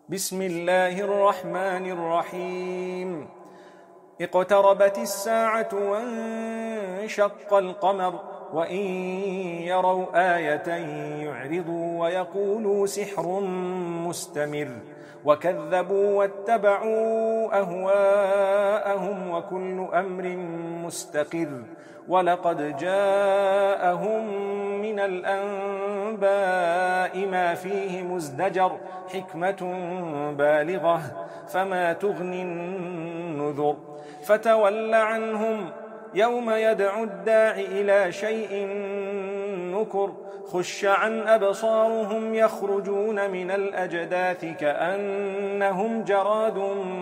بسم الله الرحمن الرحيم. اقتربت الساعة وانشق القمر وإن يروا آية يعرضوا ويقولوا سحر مستمر وكذبوا واتبعوا أهواءهم وكل أمر مستقر ولقد جاءهم من الأنباء ما فيه مزدجر حكمة بالغة فما تغني النذر فتول عنهم يوم يدعو الداع إلى شيء نكر خش عن أبصارهم يخرجون من الأجداث كأنهم جراد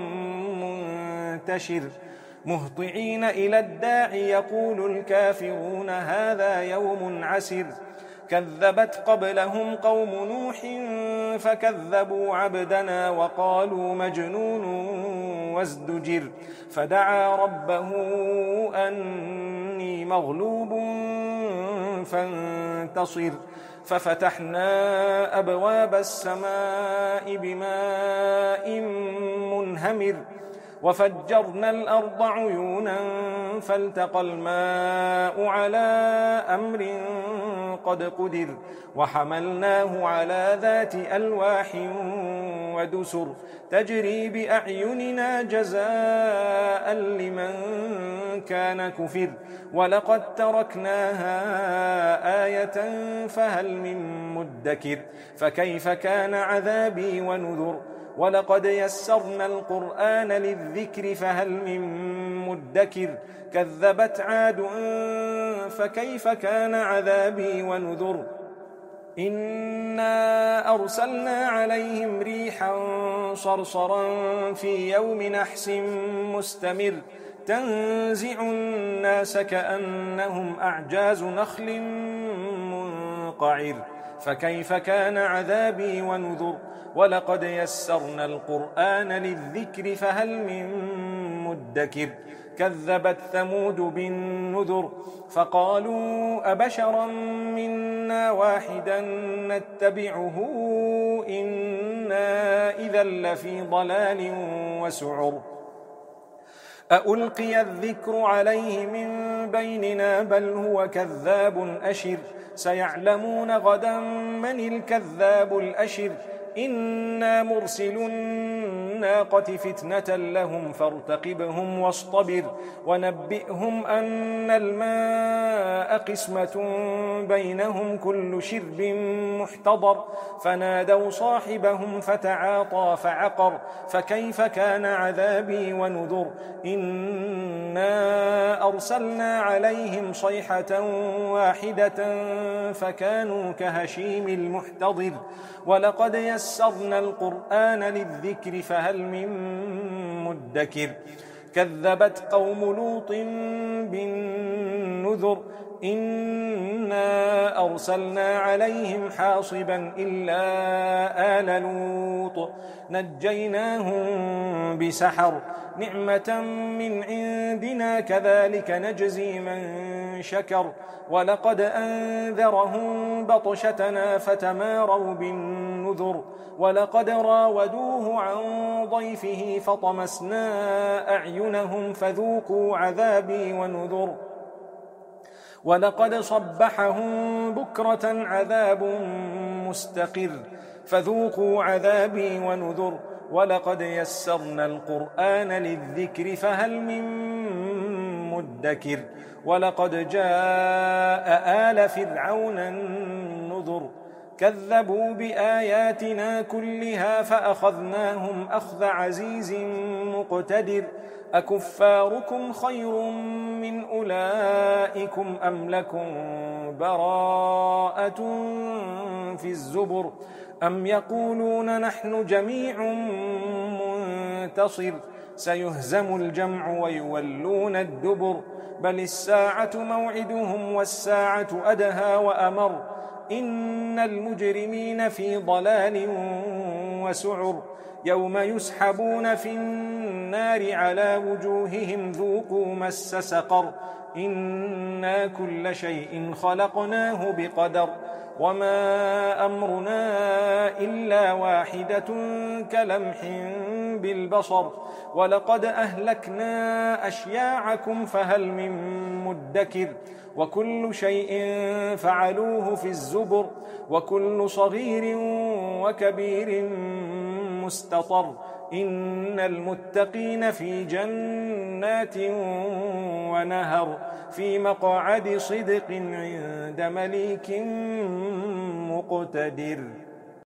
منتشر مهطعين إلى الداع يقول الكافرون هذا يوم عسر كذبت قبلهم قوم نوح فكذبوا عبدنا وقالوا مجنون وازدجر فدعا ربه أني مغلوب فانتصر ففتحنا أبواب السماء بماء منهمر وفجرنا الأرض عيونا فالتقى الماء على أمر قد قدر وحملناه على ذات ألواح ودسر تجري بأعيننا جزاء لمن كان كفر ولقد تركناها آية فهل من مدكر فكيف كان عذابي ونذر ولقد يسرنا القرآن للذكر فهل من مدكر كذبت عاد فكيف كان عذابي ونذر إنا أرسلنا عليهم ريحا صرصرا في يوم نحس مستمر تنزع الناس كأنهم أعجاز نخل منقعر فكيف كان عذابي ونذر ولقد يسرنا القرآن للذكر فهل من مدكر كذبت ثمود بالنذر فقالوا أبشرا منا واحدا نتبعه إنا إذا لفي ضلال وسعر أألقي الذكر عليه من بيننا بل هو كذاب أشر سيعلمون غدا من الكذاب الأشر إنا مرسل الناقة فتنة لهم فارتقبهم واصطبر ونبئهم أن الماء قسمة بينهم كل شرب محتضر فنادوا صاحبهم فتعاطى فعقر فكيف كان عذابي ونذر إنا أرسلنا عليهم صيحة واحدة فكانوا كهشيم المحتضر ولقد يسرنا القرآن للذكر فهل من مدكر كذبت قوم لوط بالنذر إنا أرسلنا عليهم حاصبا إلا آل لوط نجيناهم بسحر نعمة من عندنا كذلك نجزي من شكر ولقد أنذرهم بطشتنا فتماروا بالنذر ولقد راودوه عن ضيفه فطمسنا أعينهم فذوقوا عذابي ونذر ولقد صبحهم بكرة عذاب مستقر فذوقوا عذابي ونذر ولقد يسرنا القرآن للذكر فهل من مدكر ولقد جاء آل فرعون النذر كذبوا بآياتنا كلها فأخذناهم أخذ عزيز مقتدر أكفاركم خير من أولئكم أم لكم براءة في الزبر أم يقولون نحن جميع منتصر سيهزم الجمع ويولون الدبر بل الساعة موعدهم والساعة أدهى وأمر إن المجرمين في ضلال وسعر يوم يسحبون في النار على وجوههم ذوقوا مس سقر إنا كل شيء خلقناه بقدر وما أمرنا إلا واحدة كلمح بالبصر ولقد أهلكنا أشياعكم فهل من مدكر وكل شيء فعلوه في الزبر وكل صغير وكبير مستطر إن المتقين في جنات ونهر في مقعد صدق عند مليك مقتدر.